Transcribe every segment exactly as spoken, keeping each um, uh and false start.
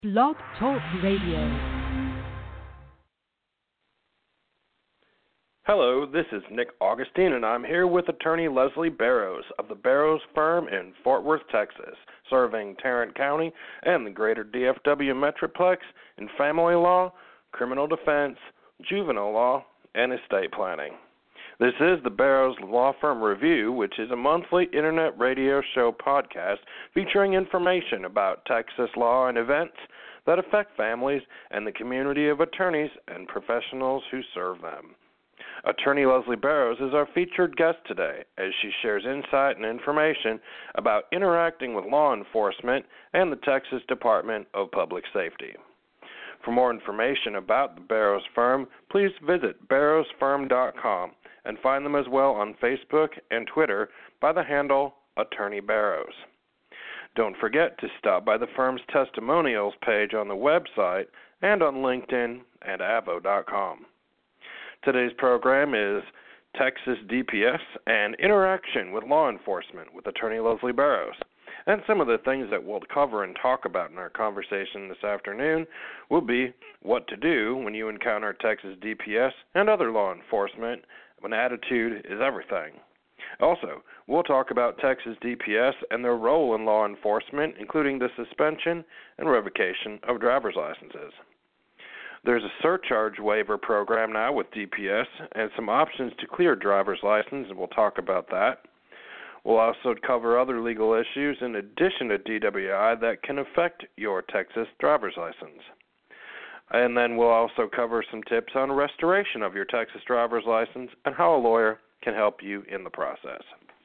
Blog Talk Radio. Hello, this is Nick Augustine, and I'm here with attorney Leslie Barrows of the Barrows Firm in Fort Worth, Texas, serving Tarrant County and the greater D F W Metroplex in family law, criminal defense, juvenile law, and estate planning. This is the Barrows Law Firm Review, which is a monthly internet radio show podcast featuring information about Texas law and events that affect families and the community of attorneys and professionals who serve them. Attorney Leslie Barrows is our featured guest today as she shares insight and information about interacting with law enforcement and the Texas Department of Public Safety. For more information about the Barrows Firm, please visit barrows firm dot com and find them as well on Facebook and Twitter by the handle Attorney Barrows. Don't forget to stop by the firm's testimonials page on the website and on LinkedIn and avo dot com. Today's program is Texas D P S and Interaction with Law Enforcement with Attorney Leslie Barrows. And some of the things that we'll cover and talk about in our conversation this afternoon will be what to do when you encounter Texas D P S and other law enforcement when attitude is everything. Also, we'll talk about Texas D P S and their role in law enforcement, including the suspension and revocation of driver's licenses. There's a surcharge waiver program now with D P S and some options to clear driver's license, and we'll talk about that. We'll also cover other legal issues in addition to D W I that can affect your Texas driver's license. And then we'll also cover some tips on restoration of your Texas driver's license and how a lawyer can help you in the process.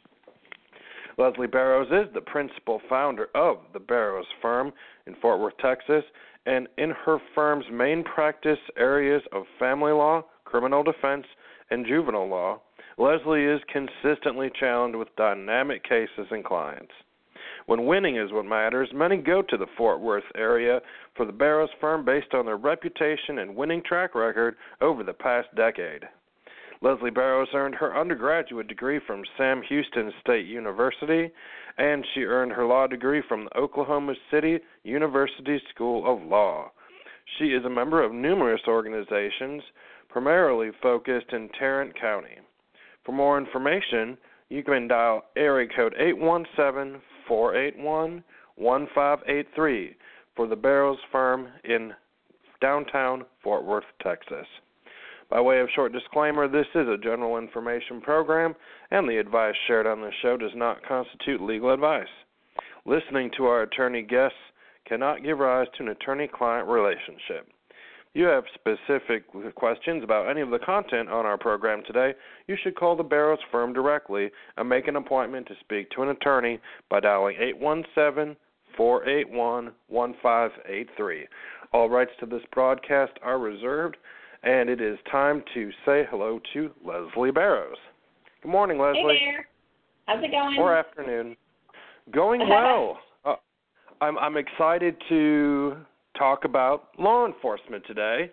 Leslie Barrows is the principal founder of the Barrows Firm in Fort Worth, Texas, and in her firm's main practice areas of family law, criminal defense, and juvenile law, Leslie is consistently challenged with dynamic cases and clients. When winning is what matters, many go to the Fort Worth area for the Barrows Firm based on their reputation and winning track record over the past decade. Leslie Barrows earned her undergraduate degree from Sam Houston State University, and she earned her law degree from the Oklahoma City University School of Law. She is a member of numerous organizations, primarily focused in Tarrant County. For more information, you can dial area code eight one seven, four eight one, one five eight three for the Barrows Firm in downtown Fort Worth, Texas. By way of short disclaimer, this is a general information program, and the advice shared on this show does not constitute legal advice. Listening to our attorney guests cannot give rise to an attorney-client relationship. If you have specific questions about any of the content on our program today, you should call the Barrows Firm directly and make an appointment to speak to an attorney by dialing eight one seven, four eight one, one five eight three. All rights to this broadcast are reserved, and it is time to say hello to Leslie Barrows. Good morning, Leslie. Hey there. How's it going? Or afternoon. Going well. uh, I'm, I'm excited to talk about law enforcement today.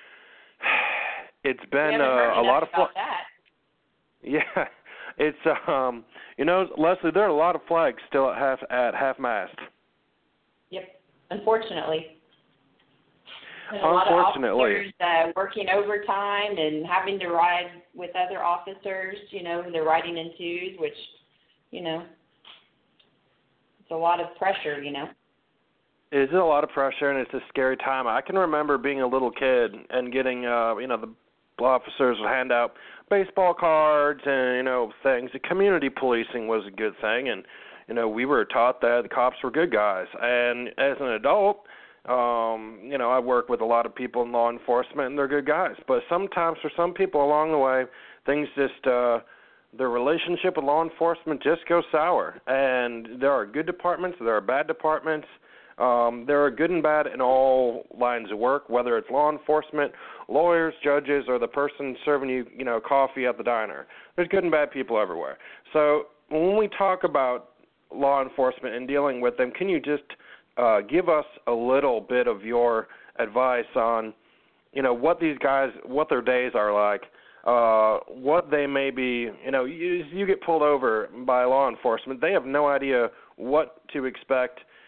It's been uh, a lot of fun. Yeah, it's um, you know, Leslie, there are a lot of flags still at half at half mast. Yep, unfortunately. There's a Unfortunately. lot of officers uh, working overtime and having to ride with other officers, you know, they're riding in twos, which, you know, it's a lot of pressure, you know. It is a lot of pressure, and it's a scary time. I can remember being a little kid and getting, uh, you know, the officers would hand out baseball cards and, you know, things. The community policing was a good thing, and, you know, we were taught that the cops were good guys. And as an adult, Um, you know, I work with a lot of people in law enforcement, and they're good guys. But sometimes for some people along the way, things just, uh, their relationship with law enforcement just goes sour. And there are good departments, there are bad departments. Um, there are good and bad in all lines of work, whether it's law enforcement, lawyers, judges, or the person serving you, you know, coffee at the diner. There's good and bad people everywhere. So when we talk about law enforcement and dealing with them, can you just Uh, give us a little bit of your advice on, you know, what these guys, what their days are like, uh, what they may be, you know, you, you get pulled over by law enforcement. They have no idea what to expect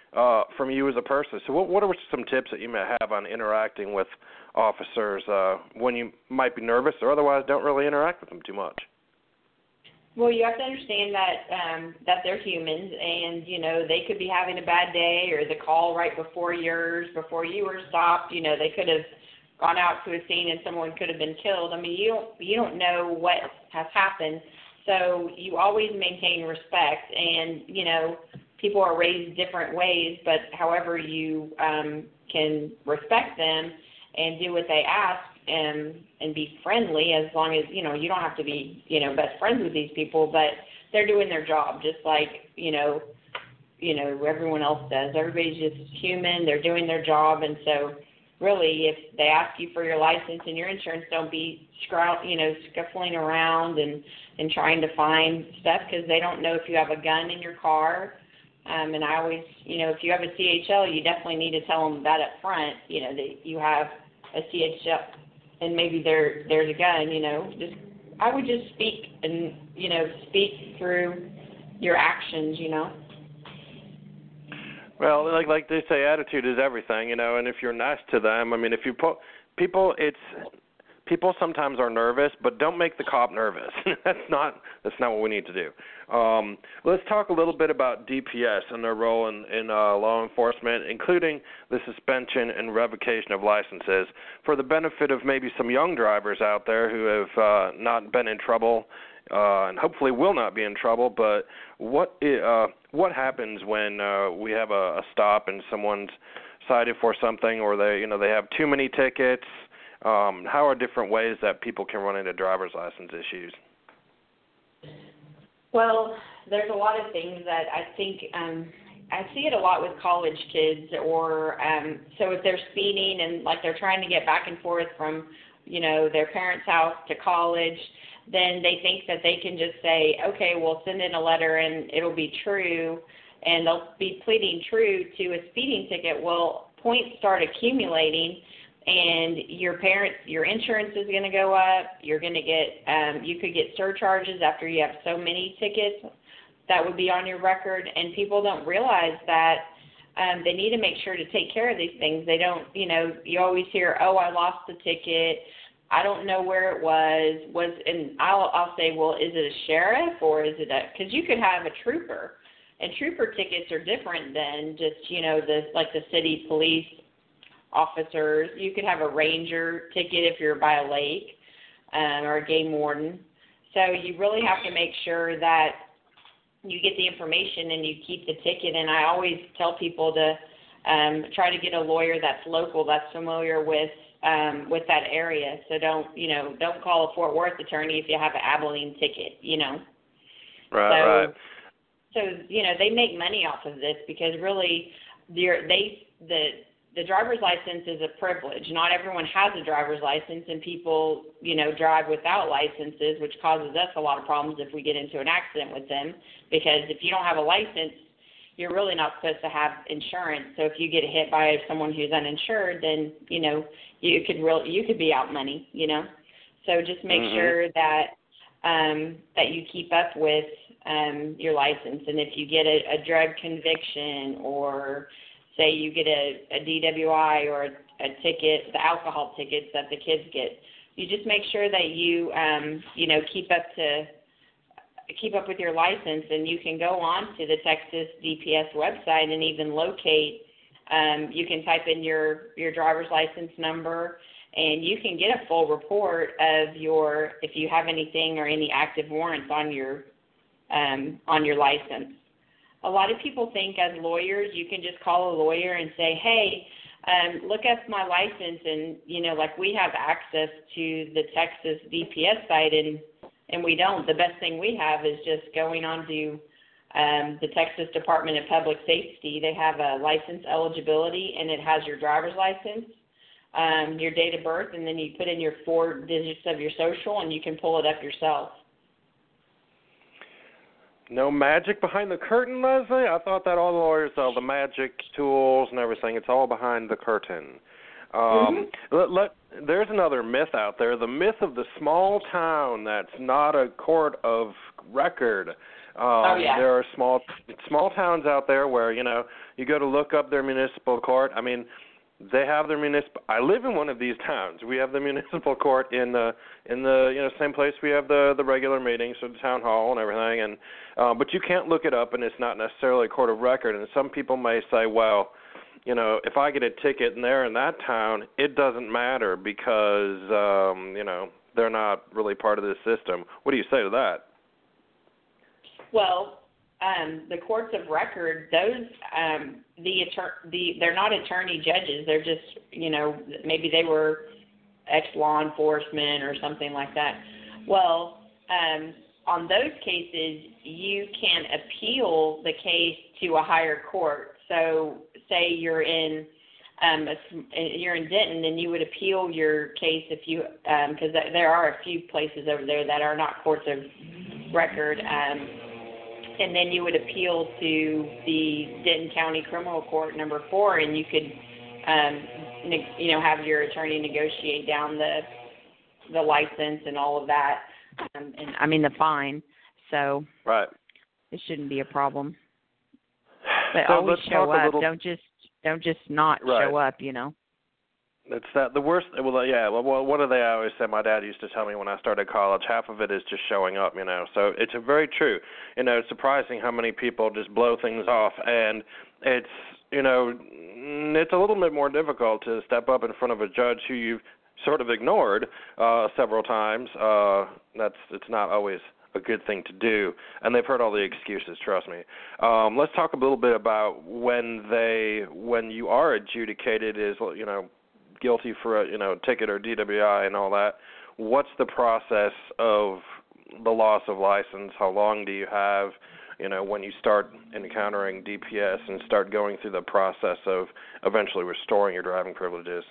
uh, from you as a person. So what, what are some tips that you may have on interacting with officers uh, when you might be nervous or otherwise don't really interact with them too much? Well, you have to understand that um, that they're humans, and you know they could be having a bad day, or the call right before yours, before you were stopped. You know they could have gone out to a scene and someone could have been killed. I mean, you don't you don't know what has happened, so you always maintain respect. And you know people are raised different ways, but however you um, can respect them and do what they ask. And, and be friendly, as long as, you know, you don't have to be, you know, best friends with these people, but they're doing their job just like, you know, you know, everyone else does. Everybody's just human. They're doing their job. And so really, if they ask you for your license and your insurance, don't be, scrout, you know, scuffling around and, and trying to find stuff, because they don't know if you have a gun in your car. Um, and I always, you know, if you have a C H L, you definitely need to tell them that up front, you know, that you have a C H L. And maybe there there's a gun, you know. Just I would just speak and you know speak through your actions, you know. Well, like like they say, attitude is everything, you know. And if you're nice to them, I mean, if you put people, it's people sometimes are nervous, but don't make the cop nervous. that's not that's not what we need to do. Um, let's talk a little bit about D P S and their role in, in uh, law enforcement, including the suspension and revocation of licenses, for the benefit of maybe some young drivers out there who have uh, not been in trouble uh, and hopefully will not be in trouble. But what uh, what happens when uh, we have a, a stop and someone's cited for something, or they you know they have too many tickets? Um, how are different ways that people can run into driver's license issues? Well, there's a lot of things that I think um, I see it a lot with college kids, or um, so if they're speeding and like they're trying to get back and forth from, you know, their parents' house to college, then they think that they can just say, okay, well, send in a letter and it'll be true, and they'll be pleading true to a speeding ticket. Well, points start accumulating, and your parents, your insurance is going to go up. You're going to get, um, you could get surcharges after you have so many tickets that would be on your record. And people don't realize that um, they need to make sure to take care of these things. They don't, you know, you always hear, oh, I lost the ticket. I don't know where it was. Was and I'll, I'll say, well, is it a sheriff or is it a? Because you could have a trooper, and trooper tickets are different than just, you know, the like the city police officers. You could have a ranger ticket if you're by a lake, um, or a game warden. So you really have to make sure that you get the information and you keep the ticket. And I always tell people to um, try to get a lawyer that's local, that's familiar with um, with that area. So don't you know don't call a Fort Worth attorney if you have an Abilene ticket. You know. Right. So, right. So you know they make money off of this, because really, they're, they the The driver's license is a privilege. Not everyone has a driver's license, and people, you know, drive without licenses, which causes us a lot of problems if we get into an accident with them, because if you don't have a license, you're really not supposed to have insurance. So if you get hit by someone who's uninsured, then, you know, you could real you could be out money, you know. So just make mm-hmm. sure that um, that you keep up with um, your license. And if you get a, a drug conviction, or say you get a, a D W I or a, a ticket, the alcohol tickets that the kids get, you just make sure that you, um, you know, keep up to keep up with your license, and you can go on to the Texas D P S website and even locate. Um, you can type in your, your driver's license number, and you can get a full report of your if you have anything or any active warrants on your um, on your license. A lot of people think as lawyers you can just call a lawyer and say, hey, um, look up my license, and, you know, like we have access to the Texas D P S site, and, and we don't. The best thing we have is just going on to um, the Texas Department of Public Safety. They have a license eligibility, and it has your driver's license, um, your date of birth, and then you put in your four digits of your social, and you can pull it up yourself. No magic behind the curtain, Leslie? I thought that all the lawyers sell the magic tools and everything. It's all behind the curtain. Um, mm-hmm. let, let, there's another myth out there, the myth of the small town that's not a court of record. Um, oh, yeah. There are small small towns out there where, you know, you go to look up their municipal court. I mean, they have their municipal. I live in one of these towns. We have the municipal court in the in the you know same place we have the the regular meetings, so the town hall and everything. And uh, but you can't look it up, and it's not necessarily a court of record. And some people may say, well, you know, if I get a ticket and they're in that town, it doesn't matter because um, you know they're not really part of this system. What do you say to that? Well, um, the courts of record, those um, the attor- the they're not attorney judges. They're just, you know, maybe they were ex-law enforcement or something like that. Well, um, on those cases, you can appeal the case to a higher court. So, say you're in um, a, you're in Denton, and you would appeal your case if you because um, there are a few places over there that are not courts of record. Um, And then you would appeal to the Denton County Criminal Court number four, and you could, um, ne- you know, have your attorney negotiate down the the license and all of that, um, and I mean the fine. So right, it shouldn't be a problem. But so always let's show talk a up. little... Don't just don't just not right. show up. You know. It's that the worst. Well, yeah. Well, what do they always say? My dad used to tell me when I started college. Half of it is just showing up, you know. So it's a very true. You know, it's surprising how many people just blow things off, and it's you know, it's a little bit more difficult to step up in front of a judge who you've sort of ignored uh, several times. Uh, that's it's not always a good thing to do, and they've heard all the excuses. Trust me. Um, let's talk a little bit about when they when you are adjudicated as you know. guilty for a you know ticket or D W I and all that. What's the process of the loss of license? How long do you have? You know, when you start encountering D P S and start going through the process of eventually restoring your driving privileges?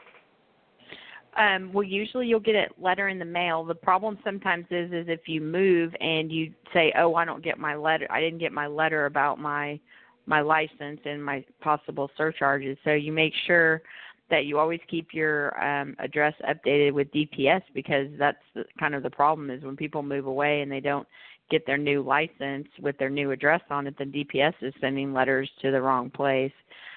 Um, well, usually you'll get a letter in the mail. The problem sometimes is is if you move and you say, "Oh, I don't get my letter. I didn't get my letter about my my license and my possible surcharges." So you make sure that you always keep your um, address updated with D P S, because that's the, kind of the problem is when people move away and they don't get their new license with their new address on it, then D P S is sending letters to the wrong place.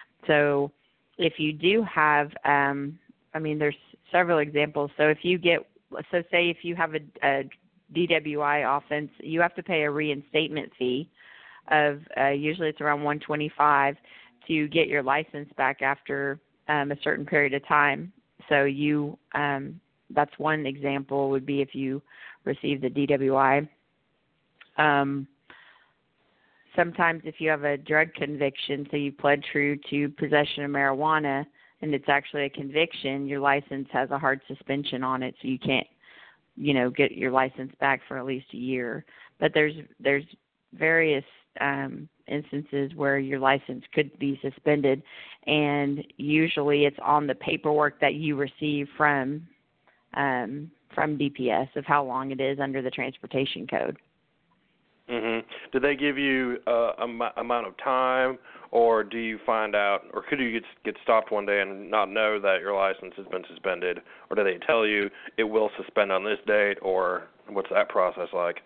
So if you do have, um, I mean, there's several examples. So if you get, so say if you have a, a D W I offense, you have to pay a reinstatement fee of uh, usually it's around one hundred twenty-five dollars to get your license back after Um, a certain period of time. So you, um, that's one example would be if you receive the D W I. Um, sometimes if you have a drug conviction, so you pled true to possession of marijuana, and it's actually a conviction, your license has a hard suspension on it, so you can't, you know, get your license back for at least a year. But there's there's various um, instances where your license could be suspended, and usually it's on the paperwork that you receive from um, from D P S of how long it is under the transportation code. Mm-hmm. Do they give you uh, a m- amount of time, or do you find out, or could you get, get stopped one day and not know that your license has been suspended, or do they tell you it will suspend on this date, or what's that process like?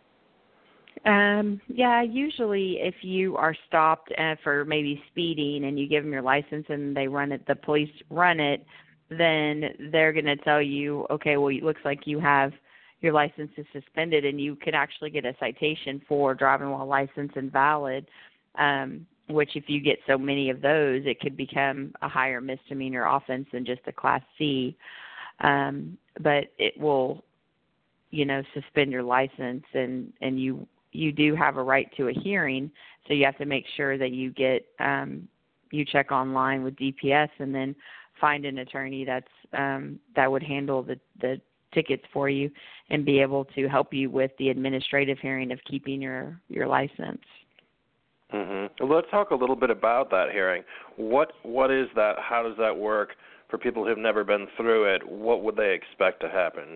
Um, yeah, usually if you are stopped uh, for maybe speeding and you give them your license and they run it, the police run it, then they're going to tell you, okay, well, it looks like you have your license is suspended, and you could actually get a citation for driving while licensed invalid, um, which if you get so many of those, it could become a higher misdemeanor offense than just a Class C. Um, but it will, you know, suspend your license, and, and you you do have a right to a hearing, so you have to make sure that you get um, you check online with D P S and then find an attorney that's um, that would handle the, the tickets for you and be able to help you with the administrative hearing of keeping your, your license. Mm-hmm. Well, let's talk a little bit about that hearing. What what is that? How does that work for people who've never been through it? What would they expect to happen?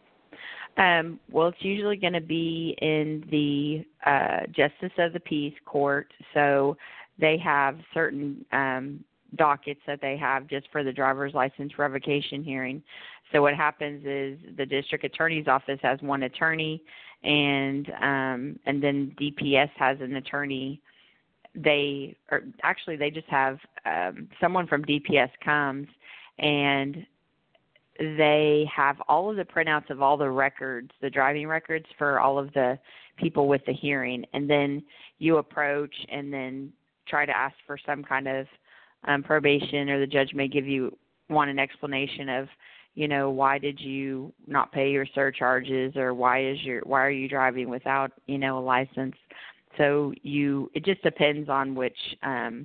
Um, well, it's usually going to be in the uh, Justice of the Peace Court. So they have certain um, dockets that they have just for the driver's license revocation hearing. So what happens is the district attorney's office has one attorney, and um, and then D P S has an attorney. They or actually they just have um, someone from D P S comes, and they have all of the printouts of all the records, the driving records for all of the people with the hearing, and then you approach and then try to ask for some kind of um, probation, or the judge may give you want an explanation of, you know, why did you not pay your surcharges, or why is your why are you driving without, you know, a license? So you it just depends on which um,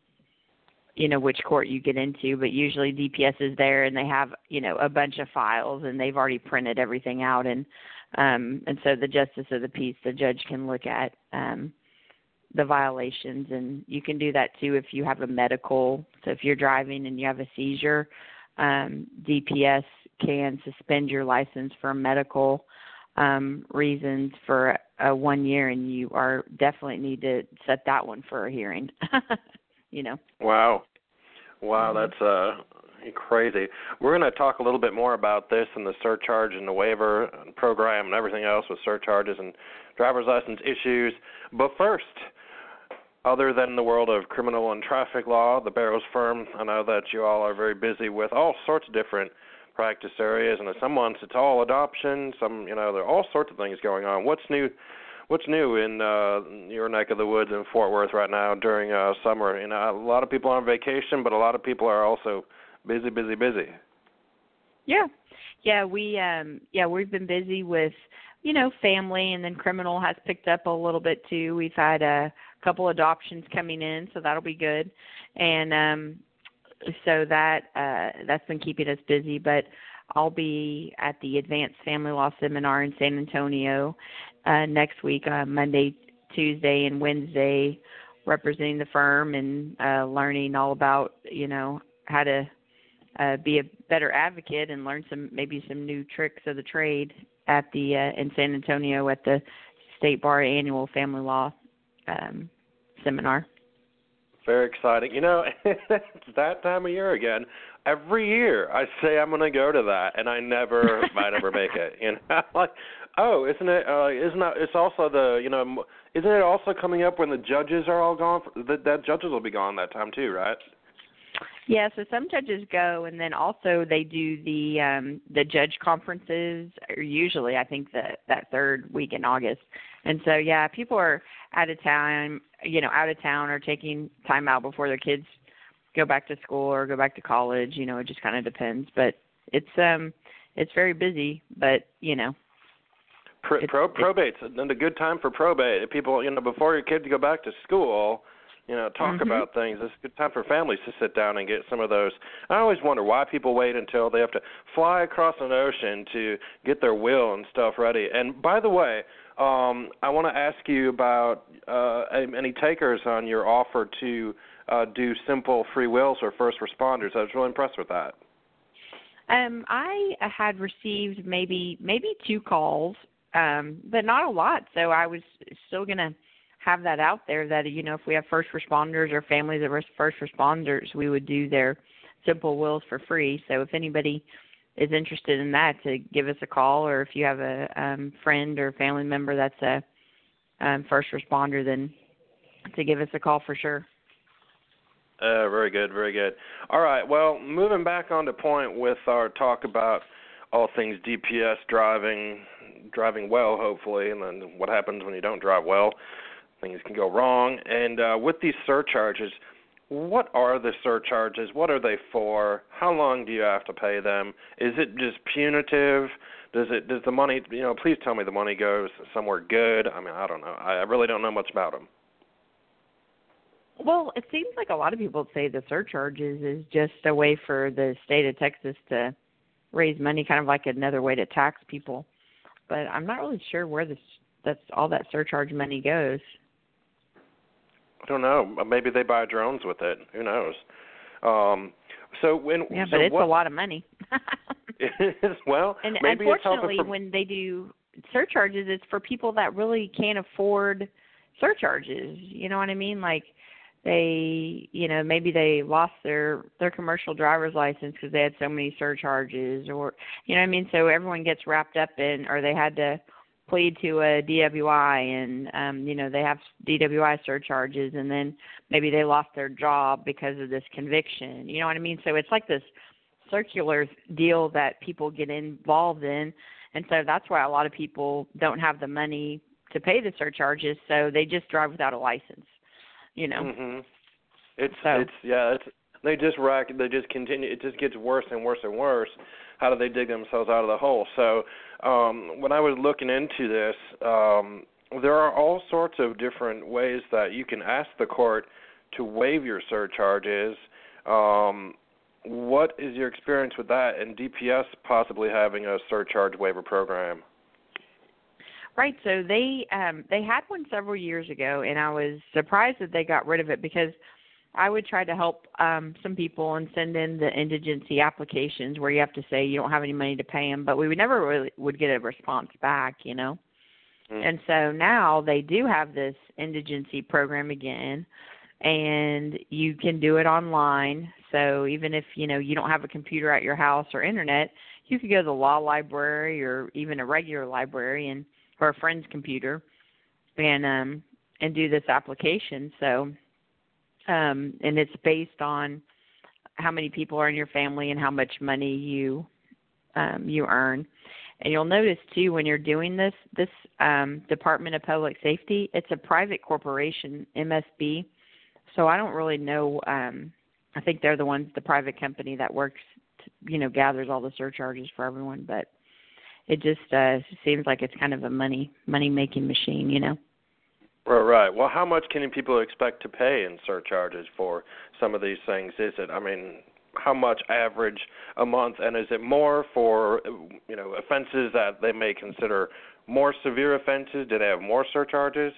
you know, which court you get into, but usually D P S is there and they have, you know, a bunch of files and they've already printed everything out, and um, and so the justice of the peace, the judge can look at um, the violations, and you can do that too if you have a medical. So if you're driving and you have a seizure, um, D P S can suspend your license for medical um, reasons for uh, one year, and you are definitely need to set that one for a hearing. You know. Wow. Wow, that's uh, crazy. We're going to talk a little bit more about this and the surcharge and the waiver program and everything else with surcharges and driver's license issues. But first, other than the world of criminal and traffic law, the Barrows firm, I know that you all are very busy with all sorts of different practice areas, and in some months it's all adoption, some, you know, there are all sorts of things going on. What's new What's new in uh, your neck of the woods in Fort Worth right now during uh, summer? You know, a lot of people are on vacation, but a lot of people are also busy, busy, busy. Yeah, yeah, we um, yeah we've been busy with, you know, family, and then criminal has picked up a little bit too. We've had a couple adoptions coming in, so that'll be good, and um, so that uh, that's been keeping us busy. But I'll be at the Advanced Family Law Seminar in San Antonio uh, next week, uh, Monday, Tuesday, and Wednesday, representing the firm and uh, learning all about, you know, how to uh, be a better advocate and learn some maybe some new tricks of the trade at the uh, in San Antonio at the State Bar Annual Family Law um, Seminar. Very exciting. You know, it's that time of year again. Every year I say I'm going to go to that, and I never, I never make it. You know, like, oh, isn't it? Uh, isn't that? It's also the, you know, isn't it also coming up when the judges are all gone? That that judges will be gone that time too, right? Yeah, so some judges go, and then also they do the um, the judge conferences. Or usually, I think that that third week in August. And so, yeah, people are out of town, you know, out of town or taking time out before their kids go back to school or go back to college. You know, it just kind of depends. But it's um, it's very busy. But you know, Pro, it's, pro, it's, probate's and a good time for probate. People, you know, before your kids go back to school, you know, talk mm-hmm. about things. It's a good time for families to sit down and get some of those. I always wonder why people wait until they have to fly across an ocean to get their will and stuff ready. And by the way, um, I want to ask you about uh, any takers on your offer to uh, do simple free wills for first responders. I was really impressed with that. Um, I had received maybe maybe two calls, um, but not a lot. So I was still going to have that out there that, you know, if we have first responders or families of first responders, we would do their simple wills for free. So if anybody is interested in that, to give us a call, or if you have a um, friend or family member that's a um, first responder, then to give us a call for sure. Uh, very good, very good. All right, well, moving back on to point with our talk about all things D P S driving, driving well, hopefully, and then what happens when you don't drive well. Things can go wrong. And uh, with these surcharges, what are the surcharges? What are they for? How long do you have to pay them? Is it just punitive? Does it? Does the money, you know, please tell me the money goes somewhere good. I mean, I don't know. I, I really don't know much about them. Well, it seems like a lot of people say the surcharges is just a way for the state of Texas to raise money, kind of like another way to tax people. But I'm not really sure where this that's all that surcharge money goes. I don't know. Maybe they buy drones with it. Who knows? Um, so when yeah, so but it's what, a lot of money. It is, well, and maybe unfortunately, it's for, when they do surcharges, it's for people that really can't afford surcharges. You know what I mean? Like, they, you know, maybe they lost their their commercial driver's license because they had so many surcharges, or, you know what I mean? So everyone gets wrapped up in, or they had to plead to a D W I, and, um, you know, they have D W I surcharges, and then maybe they lost their job because of this conviction. You know what I mean? So it's like this circular deal that people get involved in, and so that's why a lot of people don't have the money to pay the surcharges, so they just drive without a license. You know, mm-hmm. it's so. it's yeah, it's they just rack, they just continue. It just gets worse and worse and worse. How do they dig themselves out of the hole? So um, when I was looking into this, um, there are all sorts of different ways that you can ask the court to waive your surcharges. Um, what is your experience with that, and D P S possibly having a surcharge waiver program? Right, so they um, they had one several years ago, and I was surprised that they got rid of it, because I would try to help um, some people and send in the indigency applications where you have to say you don't have any money to pay them, but we would never really would get a response back, you know. Mm. And so now they do have this indigency program again, and you can do it online. So even if, you know, you don't have a computer at your house or internet, you could go to the law library or even a regular library and or a friend's computer, and um, and do this application. So, um, and it's based on how many people are in your family and how much money you um, you earn. And you'll notice too, when you're doing this, this um, Department of Public Safety, it's a private corporation, M S B. So I don't really know. Um, I think they're the ones, the private company that works, to, you know, gathers all the surcharges for everyone, but. It just uh, seems like it's kind of a money money making machine, you know. Right, right. Well, how much can people expect to pay in surcharges for some of these things? Is it? I mean, how much average a month, and is it more for, you know, offenses that they may consider more severe offenses? Do they have more surcharges?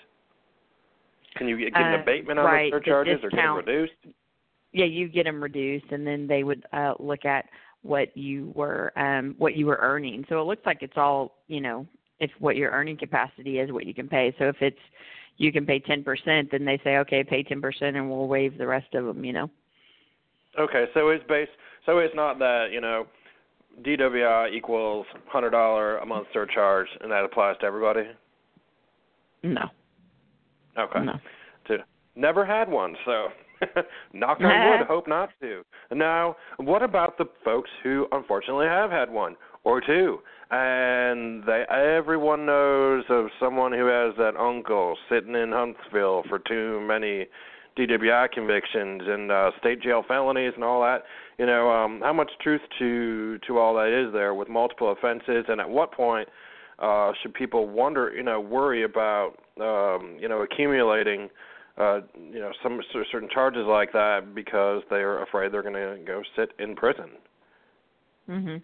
Can you get an uh, abatement on right, the surcharges, the or get them reduced? Yeah, you get them reduced, and then they would uh, look at what you were um, what you were earning. So it looks like it's all, you know, if what your earning capacity is, what you can pay. So if it's you can pay ten percent, then they say, okay, pay ten percent, and we'll waive the rest of them. You know. Okay, so it's based. So it's not that, you know, D W I equals one hundred dollars a month surcharge, and that applies to everybody. No. Okay. No. To, never had one, so. Knock on wood, hope not to. Now, what about the folks who unfortunately have had one or two, and they everyone knows of someone who has that uncle sitting in Huntsville for too many D W I convictions and uh, state jail felonies and all that? You know, um, how much truth to to all that is there with multiple offenses, and at what point uh, should people wonder, you know, worry about, um, you know, accumulating Uh, you know, some certain charges like that because they're afraid they're going to go sit in prison? Mhm.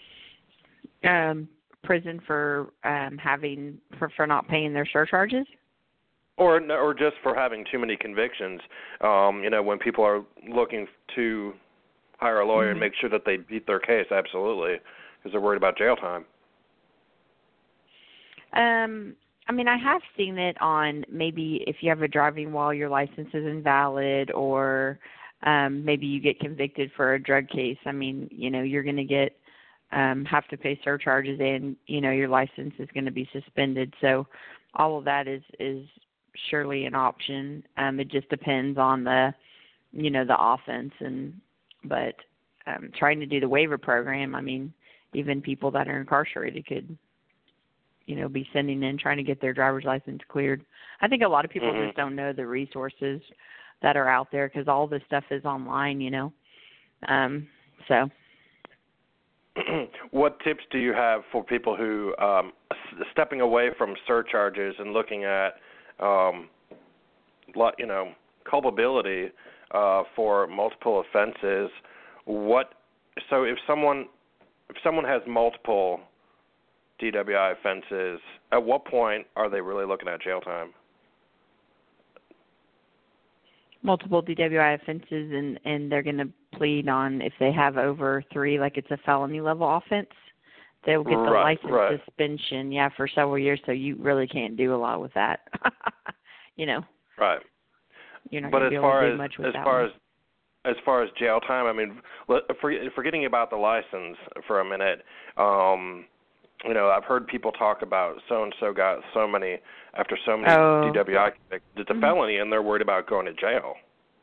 Um, prison for um, having for, for not paying their surcharges, or or just for having too many convictions. Um, you know, when people are looking to hire a lawyer mm-hmm. and make sure that they beat their case, absolutely, because they're worried about jail time. Um. I mean, I have seen it on maybe if you have a driving while your license is invalid, or um, maybe you get convicted for a drug case. I mean, you know, you're going to get um, have to pay surcharges, and you know your license is going to be suspended. So all of that is is surely an option. Um, it just depends on the you know the offense, and but um, trying to do the waiver program. I mean, even people that are incarcerated could. You know, be sending in, trying to get their driver's license cleared. I think a lot of people mm-hmm. just don't know the resources that are out there because all this stuff is online, you know. Um, so. What tips do you have for people who um, stepping away from surcharges and looking at, um, you know, culpability uh, for multiple offenses? What? So if someone if someone has multiple D W I offenses, at what point are they really looking at jail time? Multiple D W I offenses, and, and they're going to plead on if they have over three, like it's a felony level offense, they'll get the right, license right. suspension, yeah, for several years, so you really can't do a lot with that, you know. Right. you're not but going to as be able far to do as much with as that far one. as as far as jail time, I mean, let- for, forgetting about the license for a minute, um, you know, I've heard people talk about so and so got so many after so many Oh. D W I convictions. It's a Mhm. felony, and they're worried about going to jail.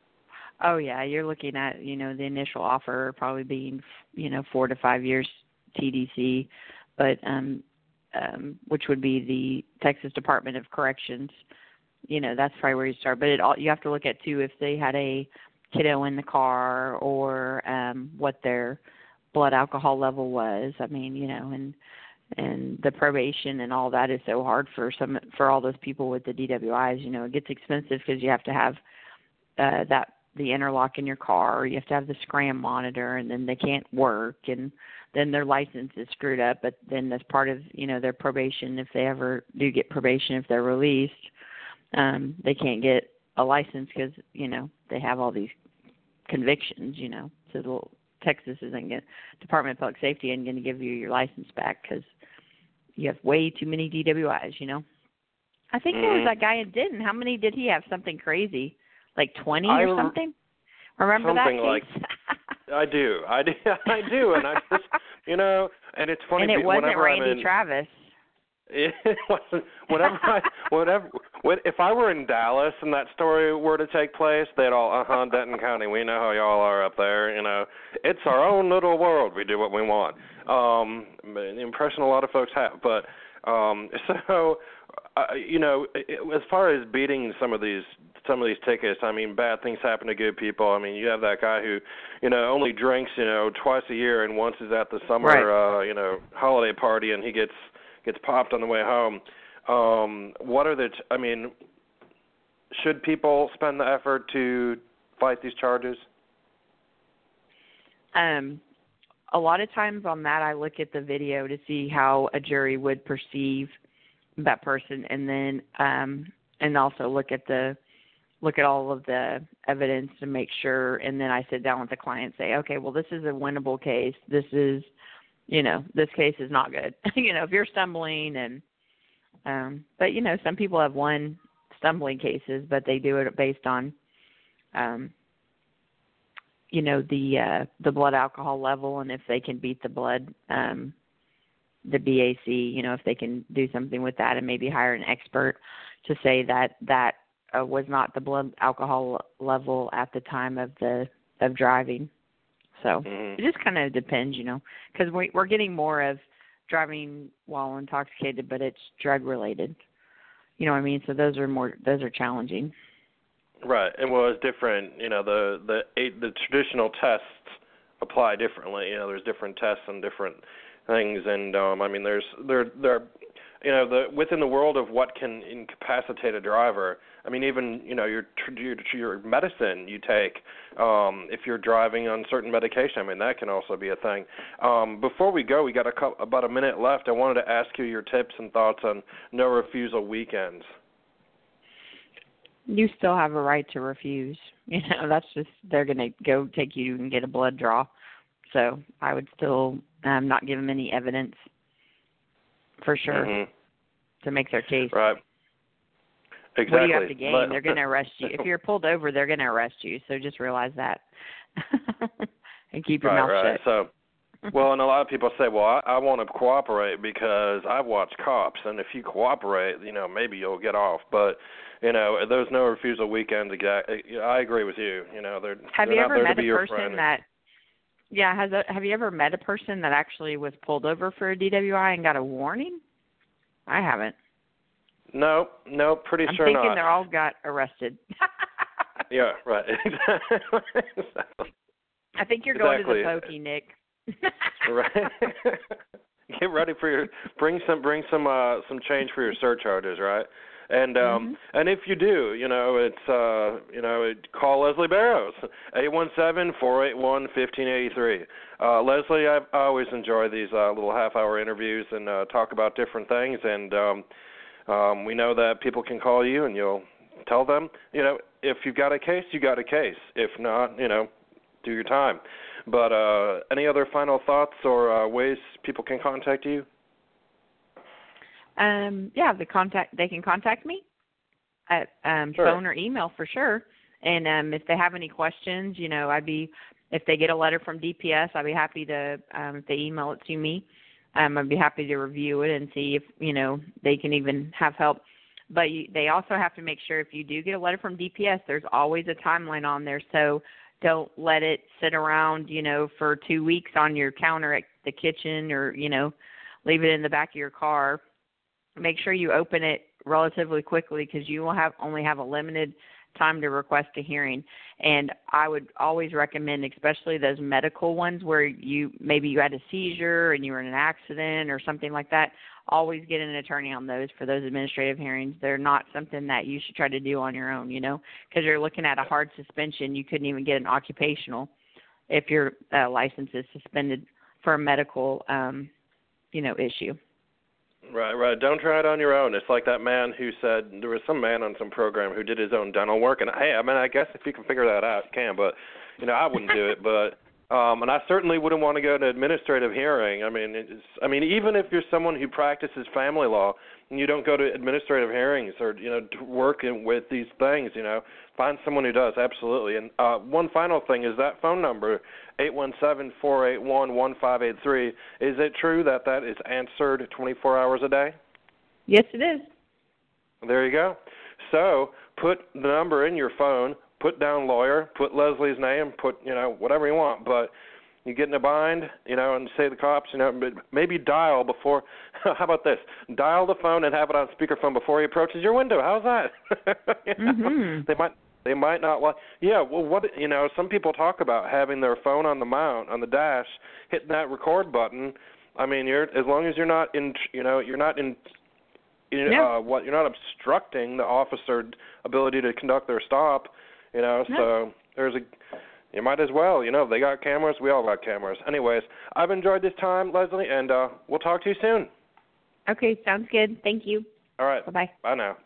Oh yeah, you're looking at, you know, the initial offer probably being, you know, four to five years T D C, but um, um, which would be the Texas Department of Corrections. You know, that's probably where you start. But it all you have to look at too if they had a kiddo in the car or um, what their blood alcohol level was. I mean, you know, and and the probation and all that is so hard for some for all those people with the D W Is. You know, it gets expensive because you have to have uh, that. the interlock in your car, you have to have the scram monitor, and then they can't work, and then their license is screwed up, but then that's part of, you know, their probation. If they ever do get probation, if they're released, um, they can't get a license because, you know, they have all these convictions, you know, so the Texas isn't going Department of Public Safety isn't going to give you your license back because you have way too many D W Is, you know. I think mm-hmm. there was that guy in Denton. How many did he have? Something crazy. Like twenty I, or something? Remember something that case? like I do. I do. I do. And I just, you know, and it's funny. And it wasn't whenever Randy I'm in, Travis. It wasn't. Whenever I, whatever, when, if I were in Dallas and that story were to take place, they'd all, uh-huh, Denton County, we know how y'all are up there. You know, it's our own little world. We do what we want. Um, the impression a lot of folks have. But um, so, uh, you know, it, as far as beating some of these some of these tickets, I mean, bad things happen to good people. I mean, you have that guy who, you know, only drinks, you know, twice a year, and once is at the summer, right. uh, you know, holiday party, and he gets gets popped on the way home. Um, what are the? T- I mean, should people spend the effort to fight these charges? Um, a lot of times on that, I look at the video to see how a jury would perceive that person, and then um, and also look at the look at all of the evidence to make sure, and then I sit down with the client and say, okay, well, this is a winnable case. This is, you know, this case is not good. you know, if you're stumbling and, um, but, you know, some people have won stumbling cases, but they do it based on, um, you know, the uh, the blood alcohol level, and if they can beat the blood, um, the B A C, you know, if they can do something with that and maybe hire an expert to say that that uh, was not the blood alcohol level at the time of the of driving. So mm-hmm. it just kind of depends, you know, because we, we're getting more of driving while intoxicated, but it's drug related. You know what I mean? So those are more those are challenging. Right, and well, it's different. You know, the the eight, the traditional tests apply differently. You know, there's different tests and different things, and um, I mean, there's there there, you know, the within the world of what can incapacitate a driver. I mean, even you know, your your, your medicine you take um, if you're driving on certain medication. I mean, that can also be a thing. Um, before we go, we got a couple, about a minute left. I wanted to ask you your tips and thoughts on no refusal weekends. You still have a right to refuse. You know, that's just, they're going to go take you and get a blood draw. So I would still um, not give them any evidence for sure mm-hmm. to make their case. Right. Exactly. What do you have to gain? But, they're going to arrest you. If you're pulled over, they're going to arrest you. So just realize that and keep your right, mouth right. shut. So, well, and a lot of people say, well, I, I want to cooperate because I've watched cops, and if you cooperate, you know, maybe you'll get off. But, you know, there's no refusal weekend. I agree with you. You know, they're, have they're you not ever there met to be a your person friend. that, yeah, has a, have you ever met a person that actually was pulled over for a D W I and got a warning? I haven't. No, no, pretty I'm sure thinking not. they all got arrested. Yeah, right. I think you're exactly. going to the pokey, Nick. Right. Get ready for your bring some bring some uh some change for your surcharges, right? And um mm-hmm. and if you do, you know, it's uh you know, it, call Leslie Barrows, eight one seven, four eight one, one five eight three. Uh Leslie, I, I always enjoy these uh little half hour interviews and uh talk about different things, and um um we know that people can call you and you'll tell them, you know, if you've got a case, you got a case. If not, you know, do your time. But uh, any other final thoughts or uh, ways people can contact you? Um, yeah, the contact they can contact me at um, sure. phone or email for sure. And um, if they have any questions, you know, I'd be, if they get a letter from D P S, I'd be happy to, um, if they email it to me, um, I'd be happy to review it and see if, you know, they can even have help. But you, they also have to make sure if you do get a letter from D P S, there's always a timeline on there. So don't let it sit around, you know, for two weeks on your counter at the kitchen or, you know, leave it in the back of your car. Make sure you open it relatively quickly because you will have only have a limited time to request a hearing. And I would always recommend, especially those medical ones where you maybe you had a seizure and you were in an accident or something like that, always get an attorney on those for those administrative hearings. They're not something that you should try to do on your own, you know, because you're looking at a hard suspension. You couldn't even get an occupational if your uh, license is suspended for a medical, um, you know, issue. Right, right. Don't try it on your own. It's like that man who said, there was some man on some program who did his own dental work. And, hey, I mean, I guess if you can figure that out, you can. But, you know, I wouldn't do it. But, um, and I certainly wouldn't want to go to an administrative hearing. I mean, it's, I mean, even if you're someone who practices family law and you don't go to administrative hearings or, you know, to work in, with these things, you know, find someone who does, absolutely. And uh, one final thing is that phone number, eight one seven, four eight one, one five eight three. Is it true that that is answered twenty-four hours a day? Yes, it is. There you go. So put the number in your phone, put down lawyer, put Leslie's name, put, you know, whatever you want. But you get in a bind, you know, and say to the cops, you know, maybe dial before, how about this? Dial the phone and have it on speakerphone before he approaches your window. How's that? you know, mm-hmm. They might. They might not like. Yeah, well, what you know, some people talk about having their phone on the mount on the dash, hitting that record button. I mean, you're as long as you're not in, you know, you're not in, in yeah. uh, what you're not obstructing the officer's ability to conduct their stop. You know, yeah. so there's a. You might as well. You know, they got cameras. We all got cameras. Anyways, I've enjoyed this time, Leslie, and uh, we'll talk to you soon. Okay, sounds good. Thank you. All right. Bye-bye. Bye now.